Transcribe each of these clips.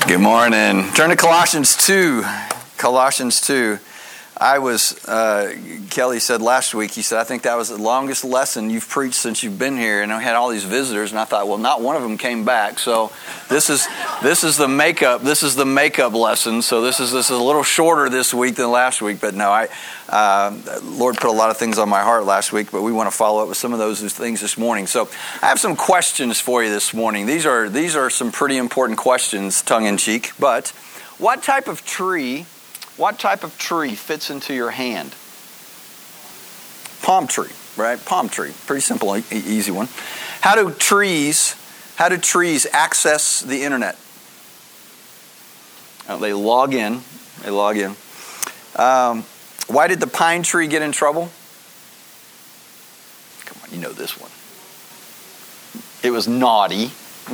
Good morning. Turn to Colossians 2. Colossians 2. Kelly said last week, he said, I think that was the longest lesson you've preached since you've been here. And I had all these visitors, and I thought, well, not one of them came back. So this is the makeup lesson. So this is a little shorter this week than last week. But no, Lord put a lot of things on my heart last week, but we want to follow up with some of those things this morning. So I have some questions for you this morning. These are some pretty important questions, tongue in cheek. But what type of tree fits into your hand? Palm tree, right? Palm tree. Pretty simple, easy one. How do trees access the internet? They log in. Why did the pine tree get in trouble? Come on, you know this one. It was naughty.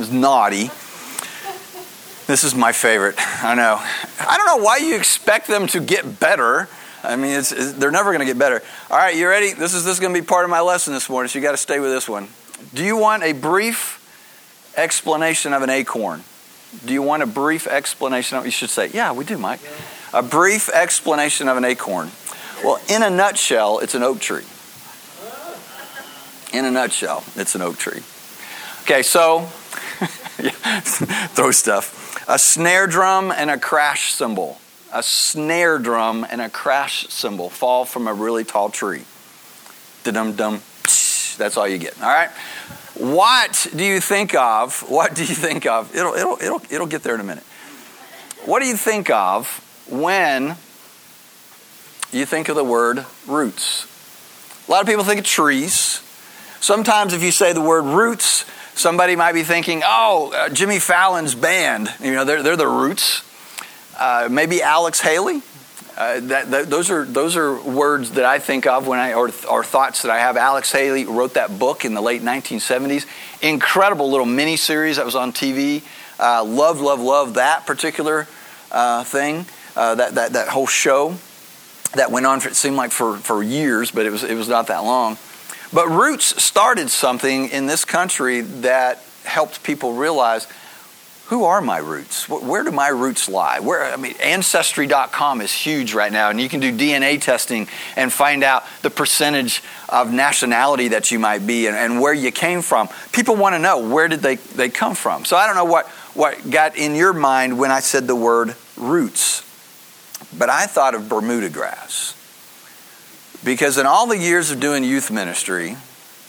This is my favorite. I know. I don't know why you expect them to get better. I mean, they're never going to get better. All right, you ready? This is going to be part of my lesson this morning, so you got to stay with this one. Do you want a brief explanation of an acorn? Do you want a brief explanation of it? You should say, yeah, we do, Mike. A brief explanation of an acorn. Well, in a nutshell, it's an oak tree. In a nutshell, it's an oak tree. Okay, so throw stuff. A snare drum and a crash cymbal. A snare drum and a crash cymbal fall from a really tall tree. Da-dum-dum. That's all you get. All right. What do you think of? It'll get there in a minute. What do you think of when you think of the word roots? A lot of people think of trees. Sometimes if you say the word roots, somebody might be thinking, Jimmy Fallon's band. You know, they're the Roots. Maybe Alex Haley. Those are words that I think of or thoughts that I have. Alex Haley wrote that book in the late 1970s. Incredible little mini-series that was on TV. Love that particular thing. That whole show that went on, it seemed like for years, but it was not that long. But Roots started something in this country that helped people realize, who are my roots? Where do my roots lie? Ancestry.com is huge right now, and you can do DNA testing and find out the percentage of nationality that you might be and where you came from. People want to know, where did they come from? So I don't know what got in your mind when I said the word roots, but I thought of Bermuda grass. Because in all the years of doing youth ministry,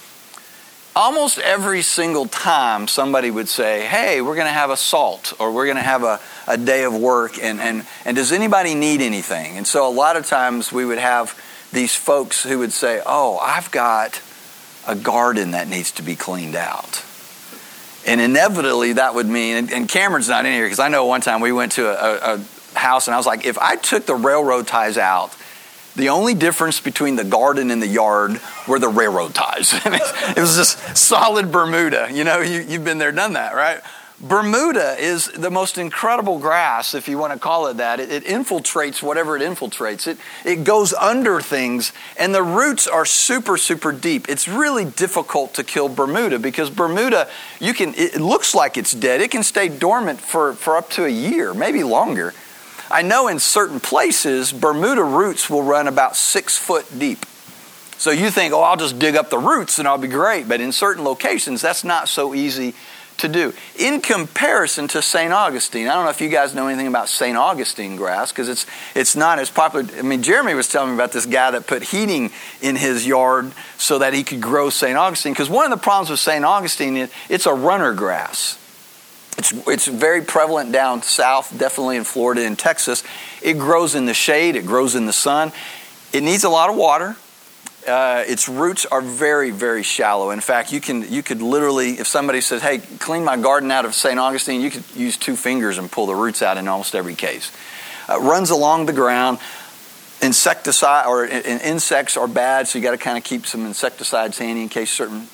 almost every single time somebody would say, hey, we're going to have a salt, or we're going to have a day of work, and does anybody need anything? And so a lot of times we would have these folks who would say, I've got a garden that needs to be cleaned out. And inevitably that would mean, and Cameron's not in here, because I know one time we went to a house and I was like, if I took the railroad ties out, the only difference between the garden and the yard were the railroad ties. It was just solid Bermuda. You know, you've been there, done that, right? Bermuda is the most incredible grass, if you want to call it that. It infiltrates whatever it infiltrates. It goes under things, and the roots are super, super deep. It's really difficult to kill Bermuda because Bermuda, it looks like it's dead. It can stay dormant for up to a year, maybe longer. I know in certain places, Bermuda roots will run about 6 foot deep. So you think, I'll just dig up the roots and I'll be great. But in certain locations, that's not so easy to do. In comparison to St. Augustine, I don't know if you guys know anything about St. Augustine grass, because it's not as popular. I mean, Jeremy was telling me about this guy that put heating in his yard so that he could grow St. Augustine. Because one of the problems with St. Augustine is it's a runner grass. It's very prevalent down south, definitely in Florida and Texas. It grows in the shade. It grows in the sun. It needs a lot of water. Its roots are very, very shallow. In fact, you could literally, if somebody says, hey, clean my garden out of St. Augustine, you could use 2 fingers and pull the roots out in almost every case. Runs along the ground. Insecticide or insects are bad, so you got to kind of keep some insecticides handy in case certain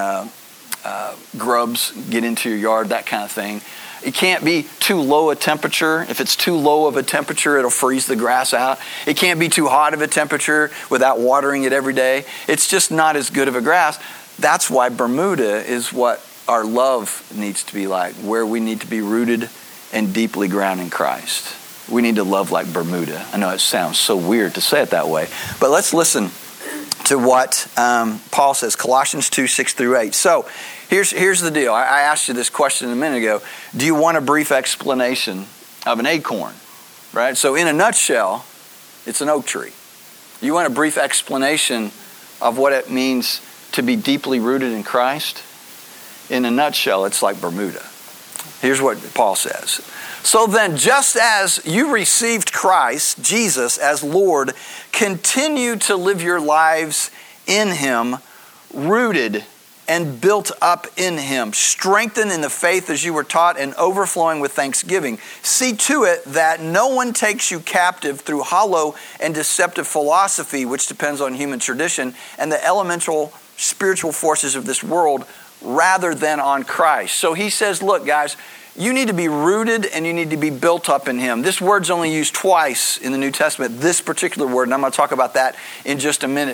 grubs get into your yard, that kind of thing. It can't be too low a temperature. If it's too low of a temperature, it'll freeze the grass out. It can't be too hot of a temperature without watering it every day. It's just not as good of a grass. That's why Bermuda is what our love needs to be like, where we need to be rooted and deeply grounded in Christ. We need to love like Bermuda. I know it sounds so weird to say it that way, but let's listen to what Paul says, Colossians 2, 6 through 8. So here's the deal. I asked you this question a minute ago. Do you want a brief explanation of an acorn? Right? So in a nutshell, it's an oak tree. You want a brief explanation of what it means to be deeply rooted in Christ? In a nutshell, it's like Bermuda. Here's what Paul says. So then, just as you received Christ, Jesus, as Lord, continue to live your lives in Him, rooted and built up in Him, strengthened in the faith as you were taught, and overflowing with thanksgiving. See to it that no one takes you captive through hollow and deceptive philosophy, which depends on human tradition, and the elemental spiritual forces of this world, rather than on Christ. So he says, look, guys, you need to be rooted and you need to be built up in Him. This word's only used twice in the New Testament, this particular word, and I'm going to talk about that in just a minute.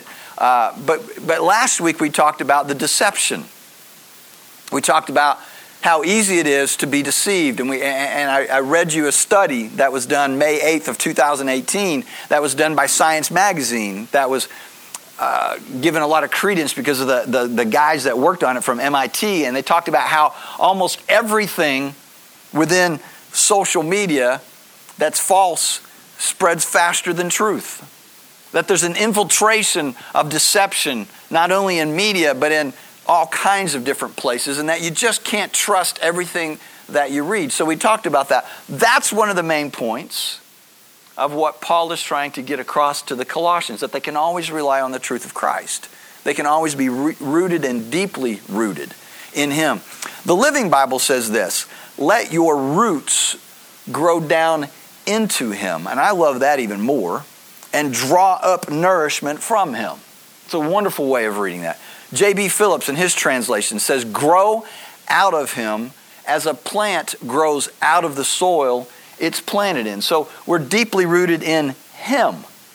But last week we talked about the deception. We talked about how easy it is to be deceived. And I read you a study that was done May 8th of 2018 that was done by Science Magazine that was given a lot of credence because of the guys that worked on it from MIT. And they talked about how almost everything within social media that's false spreads faster than truth. That there's an infiltration of deception, not only in media, but in all kinds of different places, and that you just can't trust everything that you read. So we talked about that. That's one of the main points of what Paul is trying to get across to the Colossians, that they can always rely on the truth of Christ. They can always be rooted and deeply rooted in Him. The Living Bible says this, let your roots grow down into Him. And I love that even more. And draw up nourishment from Him. It's a wonderful way of reading that. J.B. Phillips in his translation says, grow out of Him as a plant grows out of the soil it's planted in. So we're deeply rooted in Him.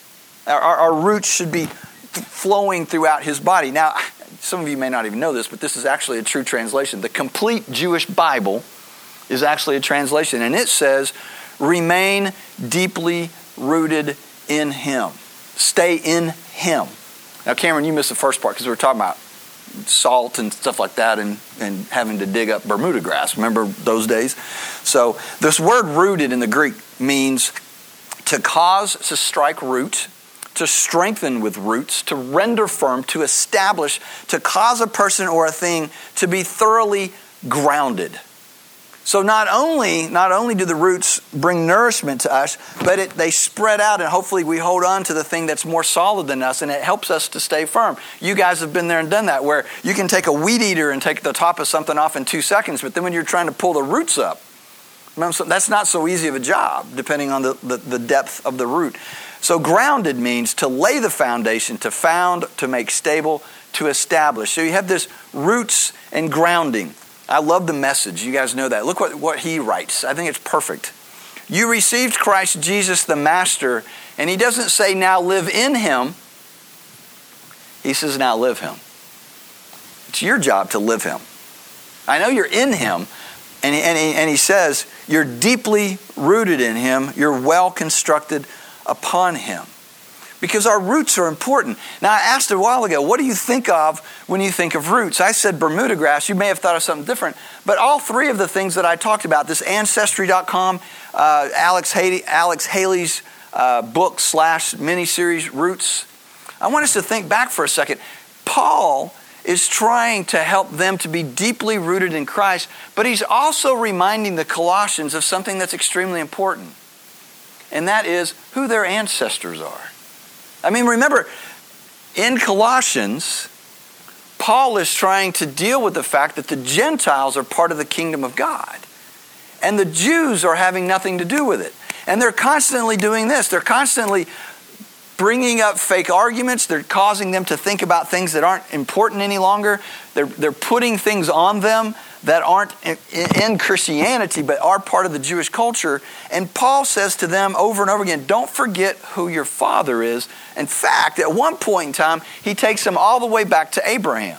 Our roots should be flowing throughout His body. Now, some of you may not even know this, but this is actually a true translation. The complete Jewish Bible is actually a translation, and it says, remain deeply rooted in Him. Stay in Him. Now, Cameron, you missed the first part because we were talking about salt and stuff like that and having to dig up Bermuda grass. Remember those days? So this word rooted in the Greek means to cause to strike root, to strengthen with roots, to render firm, to establish, to cause a person or a thing to be thoroughly grounded. So not only do the roots bring nourishment to us, but they spread out and hopefully we hold on to the thing that's more solid than us and it helps us to stay firm. You guys have been there and done that where you can take a weed eater and take the top of something off in 2 seconds, but then when you're trying to pull the roots up, that's not so easy of a job depending on the depth of the root. So grounded means to lay the foundation, to found, to make stable, to establish. So you have this roots and grounding. I love the Message. You guys know that. Look what he writes. I think it's perfect. You received Christ Jesus the Master, and he doesn't say now live in Him. He says now live Him. It's your job to live Him. I know you're in Him, and he says you're deeply rooted in Him. You're well constructed upon Him. Because our roots are important. Now, I asked a while ago, what do you think of when you think of roots? I said Bermuda grass. You may have thought of something different. But all three of the things that I talked about, this Ancestry.com, Alex Haley's book / mini-series, Roots, I want us to think back for a second. Paul is trying to help them to be deeply rooted in Christ, but he's also reminding the Colossians of something that's extremely important. And that is who their ancestors are. I mean, remember, in Colossians, Paul is trying to deal with the fact that the Gentiles are part of the kingdom of God. And the Jews are having nothing to do with it. And they're constantly doing this. They're constantly bringing up fake arguments. They're causing them to think about things that aren't important any longer. They're putting things on them that aren't in Christianity but are part of the Jewish culture. And Paul says to them over and over again, don't forget who your father is. In fact, at one point in time, he takes them all the way back to Abraham.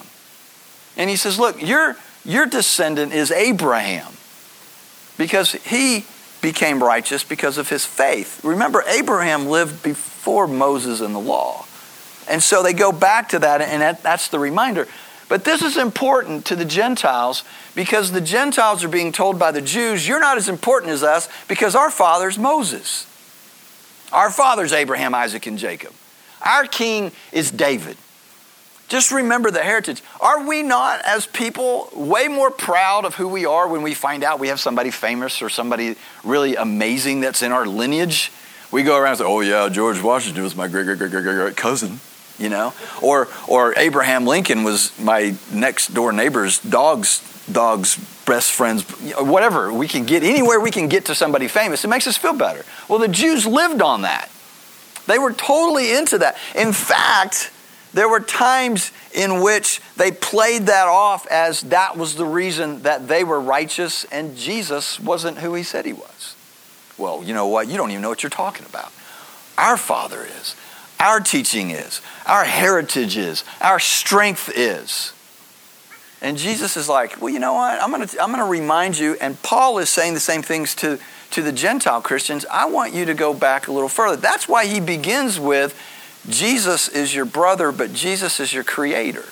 And he says, look, your descendant is Abraham because he became righteous because of his faith. Remember, Abraham lived before Moses and the law. And so they go back to that, and that's the reminder. But this is important to the Gentiles because the Gentiles are being told by the Jews, you're not as important as us because our father's Moses. Our father's Abraham, Isaac, and Jacob. Our king is David. Just remember the heritage. Are we not, as people, way more proud of who we are when we find out we have somebody famous or somebody really amazing that's in our lineage? We go around and say, oh yeah, George Washington was my great cousin, you know? Or Abraham Lincoln was my next door neighbor's dog's best friend's, whatever. We can get, anywhere we can get to somebody famous, it makes us feel better. Well, the Jews lived on that. They were totally into that. In fact, there were times in which they played that off as that was the reason that they were righteous and Jesus wasn't who he said he was. Well, you know what? You don't even know what you're talking about. Our Father is. Our teaching is. Our heritage is. Our strength is. And Jesus is like, well, you know what? I'm going to remind you, and Paul is saying the same things to the Gentile Christians. I want you to go back a little further. That's why he begins with, Jesus is your brother, but Jesus is your creator.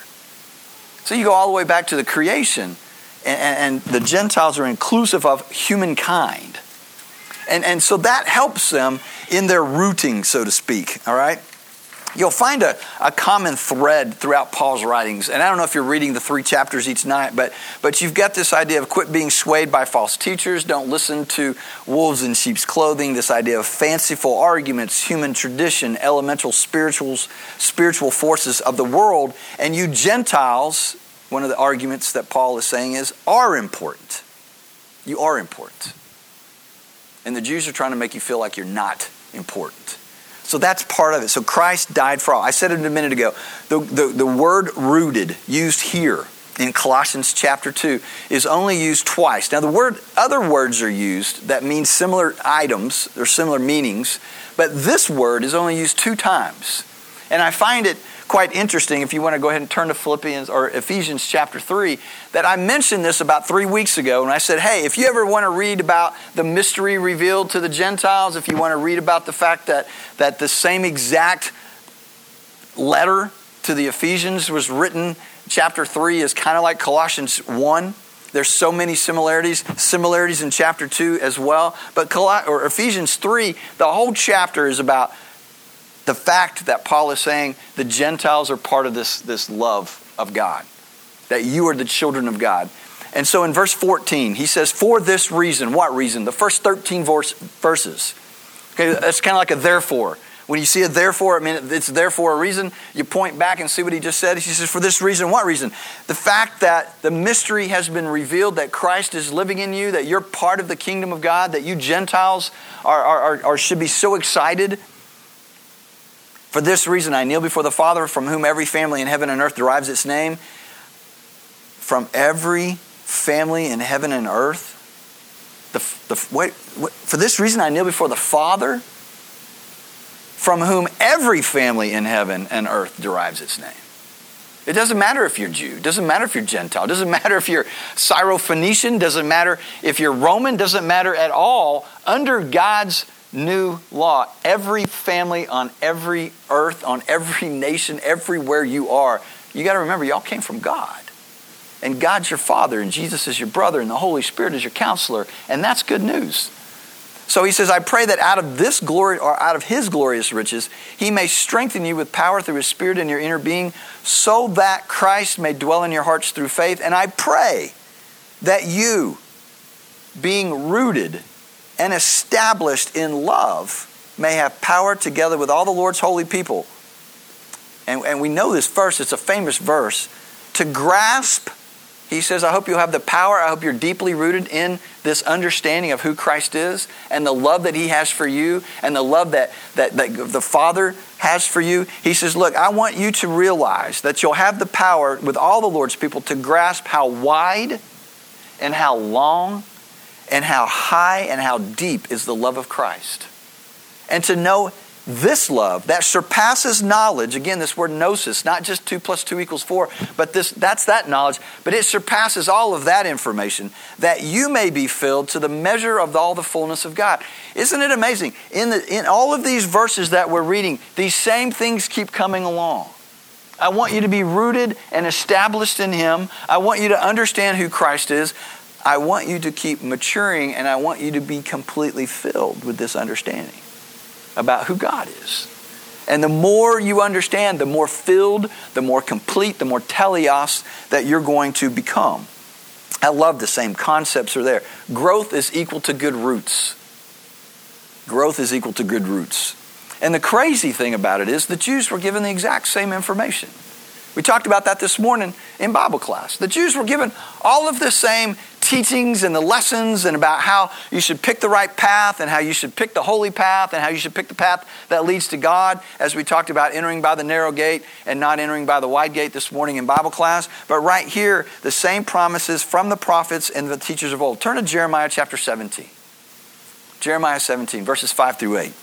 So you go all the way back to the creation, and the Gentiles are inclusive of humankind. And so that helps them in their rooting, so to speak, all right? You'll find a common thread throughout Paul's writings. And I don't know if you're reading the 3 chapters each night, but you've got this idea of quit being swayed by false teachers. Don't listen to wolves in sheep's clothing. This idea of fanciful arguments, human tradition, elemental spiritual forces of the world. And you Gentiles, one of the arguments that Paul is saying is, are important. You are important. And the Jews are trying to make you feel like you're not important. So that's part of it. So Christ died for all. I said it a minute ago. The word rooted used here in Colossians chapter 2 is only used twice. Now other words are used that mean similar items or similar meanings, but this word is only used 2 times. And I find it quite interesting, if you want to go ahead and turn to Philippians or Ephesians chapter 3, that I mentioned this about 3 weeks ago, and I said, hey, if you ever want to read about the mystery revealed to the Gentiles, if you want to read about the fact that the same exact letter to the Ephesians was written, chapter 3 is kind of like Colossians 1. There's so many similarities in chapter 2 as well. But Ephesians 3, the whole chapter is about the fact that Paul is saying the Gentiles are part of this love of God, that you are the children of God. And so in verse 14, he says, for this reason. What reason? The first 13 verses. Okay, that's kind of like a therefore. When you see a therefore, I mean, it's there for a reason. You point back and see what he just said. He says, for this reason. What reason? The fact that the mystery has been revealed, that Christ is living in you, that you're part of the kingdom of God, that you Gentiles should be so excited. For this reason, I kneel before the Father, from whom every family in heaven and earth derives its name. From every family in heaven and earth. For this reason, I kneel before the Father, from whom every family in heaven and earth derives its name. It doesn't matter if you're Jew. It doesn't matter if you're Gentile. It doesn't matter if you're Syro-Phoenician. It doesn't matter if you're Roman. It doesn't matter at all. Under God's new law, every family on every earth, on every nation, everywhere you are, you got to remember, y'all came from God. And God's your Father, and Jesus is your brother, and the Holy Spirit is your counselor. And that's good news. So he says, I pray that out of this glory, or out of his glorious riches, he may strengthen you with power through his Spirit in your inner being, so that Christ may dwell in your hearts through faith. And I pray that you, being rooted and established in love, may have power together with all the Lord's holy people. And we know this verse, it's a famous verse, to grasp. He says, I hope you'll have the power. I hope you're deeply rooted in this understanding of who Christ is and the love that he has for you and the love that the Father has for you. He says, look, I want you to realize that you'll have the power with all the Lord's people to grasp how wide and how long and how high and how deep is the love of Christ. And to know this love that surpasses knowledge, again, this word gnosis, not just 2 + 2 = 4, but that's that knowledge, but it surpasses all of that information, that you may be filled to the measure of all the fullness of God. Isn't it amazing? In all of these verses that we're reading, these same things keep coming along. I want you to be rooted and established in Him. I want you to understand who Christ is. I want you to keep maturing, and I want you to be completely filled with this understanding about who God is. And the more you understand, the more filled, the more complete, the more teleos that you're going to become. I love the same concepts are there. Growth is equal to good roots. Growth is equal to good roots. And the crazy thing about it is the Jews were given the exact same information. We talked about that this morning in Bible class. The Jews were given all of the same teachings and the lessons and about how you should pick the right path and how you should pick the holy path and how you should pick the path that leads to God, as we talked about entering by the narrow gate and not entering by the wide gate this morning in Bible class. But right here, the same promises from the prophets and the teachers of old. Turn to Jeremiah chapter 17. Jeremiah 17, verses 5 through 8.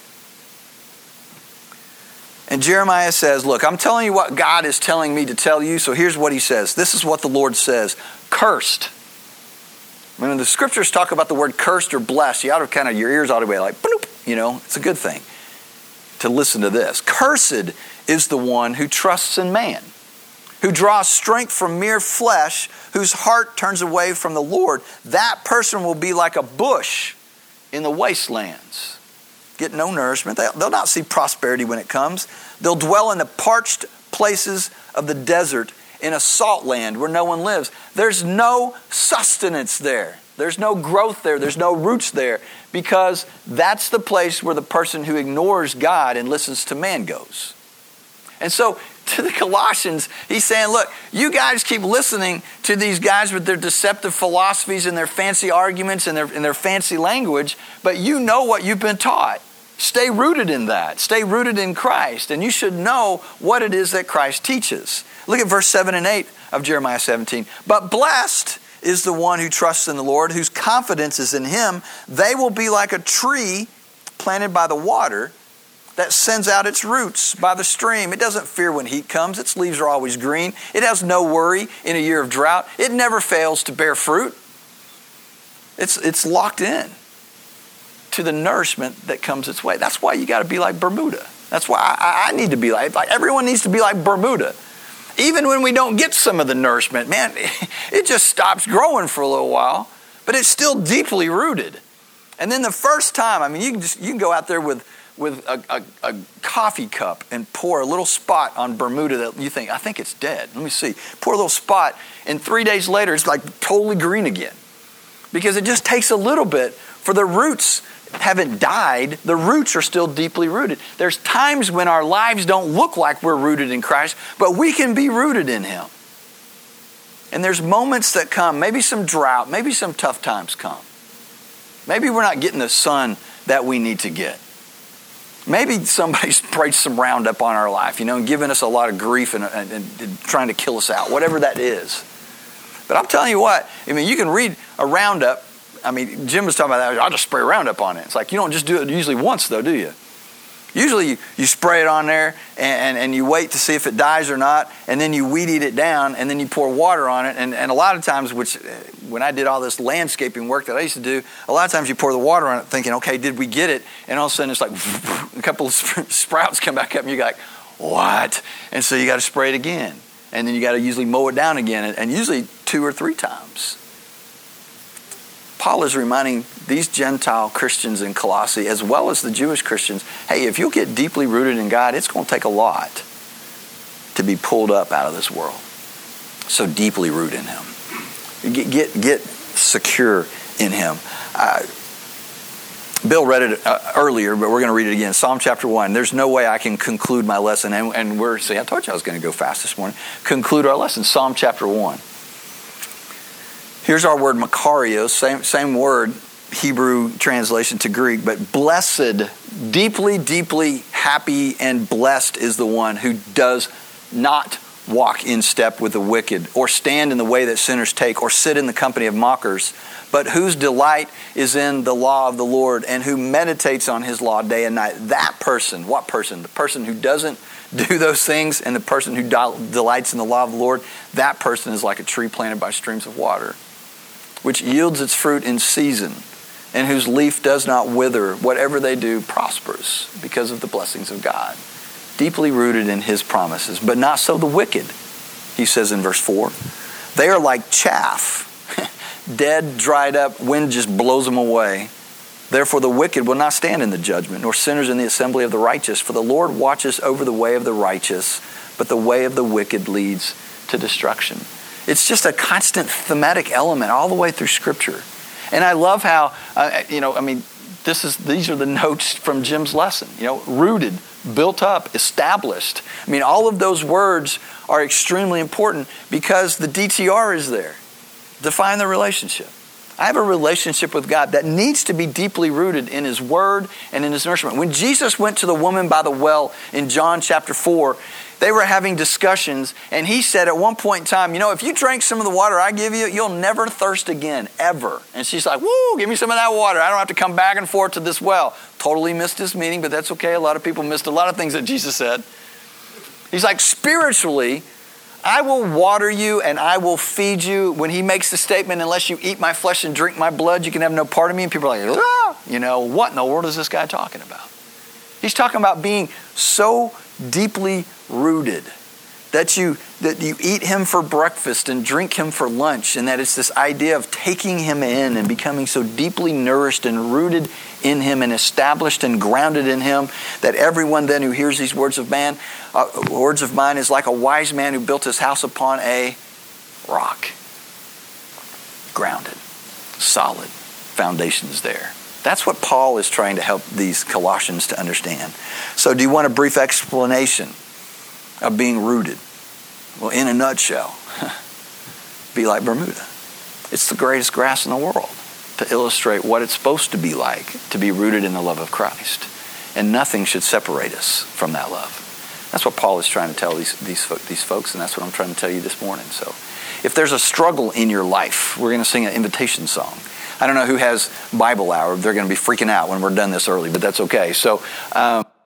And Jeremiah says, look, I'm telling you what God is telling me to tell you, so here's what He says. This is what the Lord says. Cursed. When the scriptures talk about the word cursed or blessed, you ought to your ears ought to be like, bloop, it's a good thing to listen to this. Cursed is the one who trusts in man, who draws strength from mere flesh, whose heart turns away from the Lord. That person will be like a bush in the wastelands. Get no nourishment. They'll not see prosperity when it comes. They'll dwell in the parched places of the desert, in a salt land where no one lives. There's no sustenance there. There's no growth there. There's no roots there, because that's the place where the person who ignores God and listens to man goes. And so to the Colossians, he's saying, look, you guys keep listening to these guys with their deceptive philosophies and their fancy arguments and their fancy language, but you know what you've been taught. Stay rooted in that. Stay rooted in Christ. And you should know what it is that Christ teaches. Look at verse 7 and 8 of Jeremiah 17. But blessed is the one who trusts in the Lord, whose confidence is in Him. They will be like a tree planted by the water that sends out its roots by the stream. It doesn't fear when heat comes. Its leaves are always green. It has no worry in a year of drought. It never fails to bear fruit. It's locked in to the nourishment that comes its way. That's why you got to be like Bermuda. That's why I need to be like everyone needs to be like Bermuda. Even when we don't get some of the nourishment, man, it just stops growing for a little while, but it's still deeply rooted. And then the first time, you can go out there with a coffee cup and pour a little spot on Bermuda that you think, I think it's dead. Let me see. Pour a little spot, and 3 days later, it's like totally green again. Because it just takes a little bit for the roots haven't died. The roots are still deeply rooted. There's times when our lives don't look like we're rooted in Christ, but we can be rooted in Him. And there's moments that come, maybe some drought, maybe some tough times come. Maybe we're not getting the sun that we need to get. Maybe somebody's sprayed some Roundup on our life, and giving us a lot of grief and trying to kill us out, whatever that is. But I'm telling you what, you can read a Roundup. Jim was talking about that. I'll just spray Roundup on it. It's like you don't just do it usually once, though, do you? Usually you spray it on there and you wait to see if it dies or not, and then you weed eat it down, and then you pour water on it. And a lot of times, when I did all this landscaping work that I used to do, a lot of times you pour the water on it thinking, okay, did we get it? And all of a sudden it's like a couple of sprouts come back up and you're like, what? And so you got to spray it again. And then you got to usually mow it down again, and usually 2 or 3 times. Paul is reminding these Gentile Christians in Colossae, as well as the Jewish Christians, hey, if you'll get deeply rooted in God, it's going to take a lot to be pulled up out of this world. So deeply root in Him. Get secure in Him. Bill read it earlier, but we're going to read it again. Psalm chapter 1. There's no way I can conclude my lesson. And I told you I was going to go fast this morning. Conclude our lesson. Psalm chapter 1. Here's our word Makarios, same word, Hebrew translation to Greek, but blessed, deeply, deeply happy and blessed is the one who does not walk in step with the wicked, or stand in the way that sinners take, or sit in the company of mockers, but whose delight is in the law of the Lord and who meditates on his law day and night. That person, what person? The person who doesn't do those things and the person who delights in the law of the Lord, that person is like a tree planted by streams of water, which yields its fruit in season and whose leaf does not wither. Whatever they do prospers because of the blessings of God. Deeply rooted in his promises, but not so the wicked. He says in verse 4, they are like chaff, dead, dried up, wind just blows them away. Therefore the wicked will not stand in the judgment, nor sinners in the assembly of the righteous. For the Lord watches over the way of the righteous, but the way of the wicked leads to destruction. It's just a constant thematic element all the way through Scripture. And I love how, these are the notes from Jim's lesson. Rooted, built up, established. All of those words are extremely important because the DTR is there. Define the relationship. I have a relationship with God that needs to be deeply rooted in His Word and in His nourishment. When Jesus went to the woman by the well in John chapter 4, they were having discussions, and He said at one point in time, if you drink some of the water I give you, you'll never thirst again, ever. And she's like, woo, give me some of that water. I don't have to come back and forth to this well. Totally missed His meaning, but that's okay. A lot of people missed a lot of things that Jesus said. He's like, spiritually, I will water you and I will feed you. When He makes the statement, unless you eat my flesh and drink my blood, you can have no part of me. And people are like, what in the world is this guy talking about? He's talking about being so deeply rooted that you eat Him for breakfast and drink Him for lunch, and that it's this idea of taking Him in and becoming so deeply nourished and rooted in Him and established and grounded in Him that everyone then who hears these words of mine is like a wise man who built his house upon a rock. Grounded, solid, foundations there. That's what Paul is trying to help these Colossians to understand. So do you want a brief explanation of being rooted? Well, in a nutshell, be like Bermuda. It's the greatest grass in the world to illustrate what it's supposed to be like to be rooted in the love of Christ. And nothing should separate us from that love. That's what Paul is trying to tell these folks, and that's what I'm trying to tell you this morning. So if there's a struggle in your life, we're going to sing an invitation song. I don't know who has Bible hour. They're going to be freaking out when we're done this early, but that's okay. So